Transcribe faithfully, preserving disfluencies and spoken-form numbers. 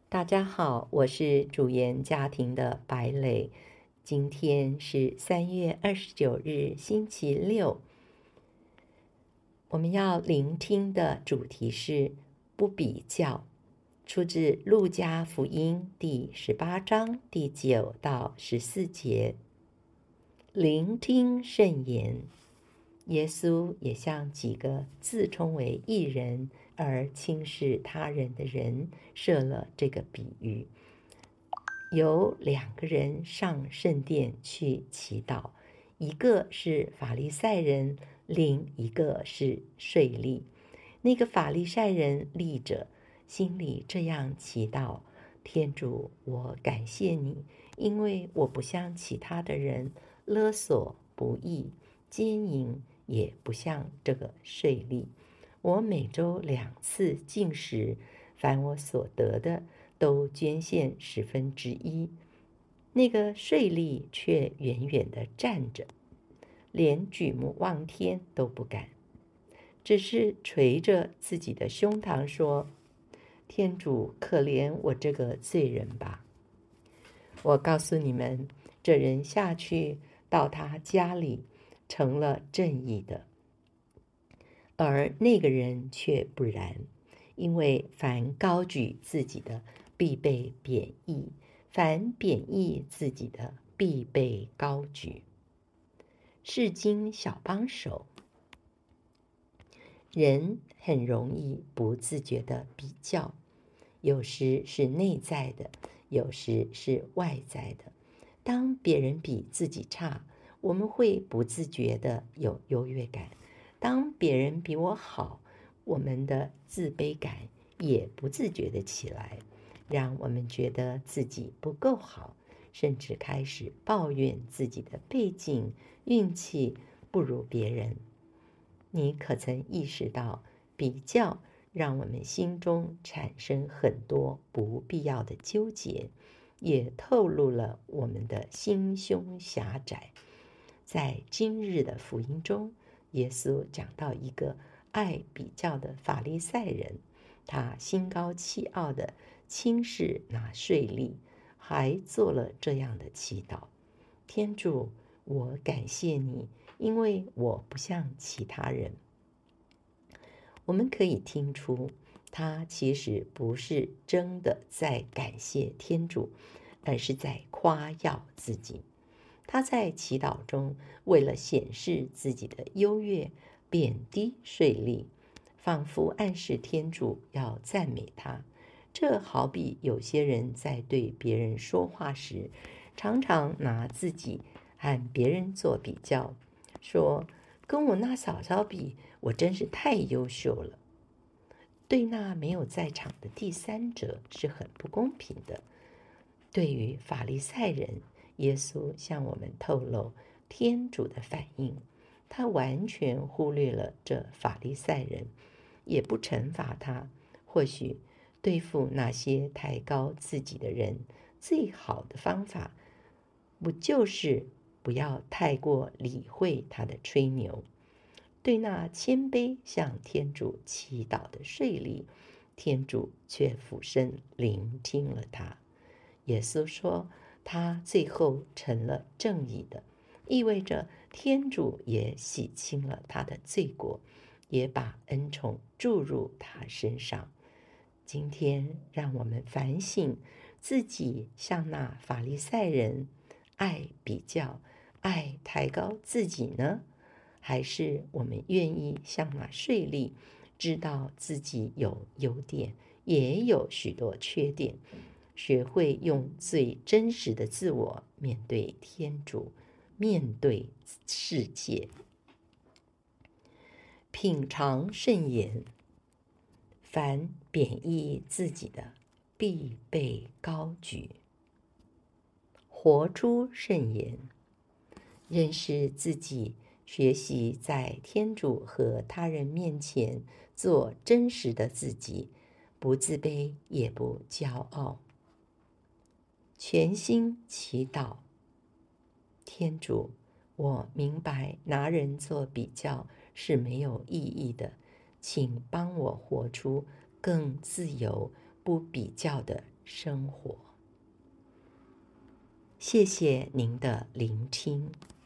大家好，我是主研家庭的白磊。今天是三月二十九日，星期六。我们要聆听的主题是不比较，出自路加福音第十八章第九到十四节。聆听圣言。耶稣也向几个自称为义人而轻视他人的人设了这个比喻。有两个人上圣殿去祈祷，一个是法利赛人，另一个是税吏。那个法利赛人立着，心里这样祈祷：天主，我感谢你，因为我不像其他的人勒索、不义、奸淫，也不像这个税吏。我每周两次进食，凡我所得的都捐献十分之一。那个税吏却远远地站着，连举目望天都不敢，只是捶着自己的胸膛说：天主，可怜我这个罪人吧。我告诉你们，这人下去到他家里成了正义的，而那个人却不然。因为凡高举自己的，必被贬义；凡贬义自己的，必被高举。释经小帮手。人很容易不自觉地比较，有时是内在的，有时是外在的。当别人比自己差，我们会不自觉地有优越感；当别人比我好，我们的自卑感也不自觉地起来，让我们觉得自己不够好，甚至开始抱怨自己的背景、运气不如别人。你可曾意识到，比较让我们心中产生很多不必要的纠结，也透露了我们的心胸狭窄。在今日的福音中，耶稣讲到一个爱比较的法利赛人，他心高气傲地轻视那税吏，还做了这样的祈祷：天主，我感谢你，因为我不像其他人。我们可以听出，他其实不是真的在感谢天主，而是在夸耀自己。他在祈祷中，为了显示自己的优越，贬低税吏，仿佛暗示天主要赞美他。这好比有些人在对别人说话时，常常拿自己和别人做比较，说跟我那嫂嫂比，我真是太优秀了。对那没有在场的第三者是很不公平的。对于法利赛人，耶稣向我们透露天主的反应，他完全忽略了这法利赛人，也不惩罚他。或许对付那些抬高自己的人，最好的方法，不就是不要太过理会他的吹牛？对那谦卑向天主祈祷的税吏，天主却俯身聆听了他。耶稣说，他最后成了正义的，意味着天主也洗清了他的罪过，也把恩宠注入他身上。今天让我们反省自己，像那法利赛人，爱比较，爱抬高自己呢？还是我们愿意像那税吏，知道自己有优点，也有许多缺点，学会用最真实的自我面对天主，面对世界。品尝圣言。凡贬义自己的，必被高举。活出圣言。认识自己，学习在天主和他人面前做真实的自己，不自卑也不骄傲。全心祈祷。天主，我明白拿人做比较是没有意义的，请帮我活出更自由、不比较的生活。谢谢您的聆听。